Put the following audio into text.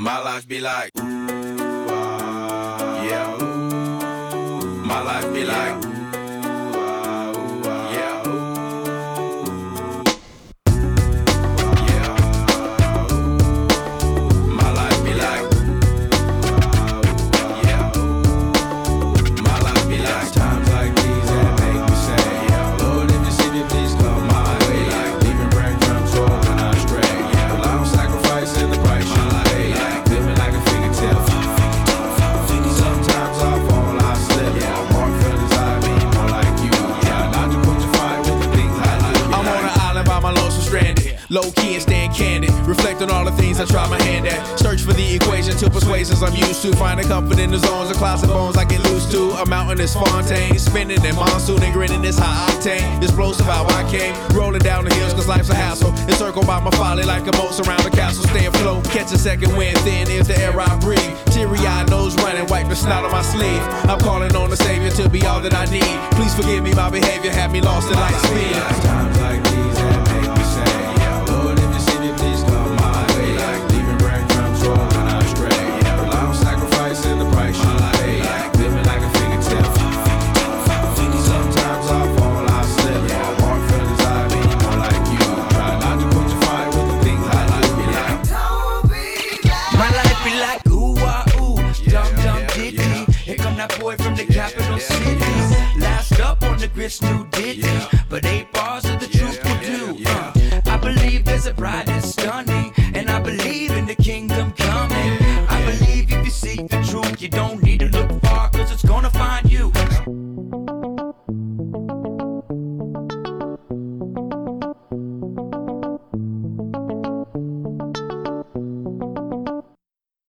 My life be like, ooh, yeah. My life be like, ooh, yeah. Yeah. My life be like, yeah. My life be like times like these that make me say, yeah. Lord, if you see me, please come my way. Like leaving breadcrumbs for when I stray. Yeah. Well, I'm sacrificing the price you pay. Like living like a fingertip. Sometimes I fall, I slip. Yeah. More feelings I mean, more like you. Yeah. Not to put your fight with the things I do. I'm on an island by my lonesome stranded. Low key and staying candid. Reflect on all the things I try my hand at. Search for the equation to persuasions I'm used to. Finding comfort in the zones of closet bones I get loose to. A mountain is Fontaine. Spinning in monsoon and grinning this high octane. Explosive how I came. Rolling down the hills cause life's a hassle. Encircled by my folly like a moat surround the castle. Stay afloat. Catch a second wind. Thin is the air I breathe. Teary-eyed nose running. Wipe the snot on my sleeve. I'm calling on the Savior to be all that I need. Please forgive me, my behavior had me lost in light speed. Times like these that make me say, yeah, Lord, if you see me, please come my way. Like leaving breadcrumbs for when I stray. Yeah, well, I'm sacrificing the price you pay. Like living like a fingertip. Sometimes I fall, I slip. Yeah, more feelings I mean, more like you. Try not to put your fight with the things I like. Be like, my life be like ooh ah ooh, dum dum diddly. Here come that boy from the capital city. Last up on the grits, new ditty.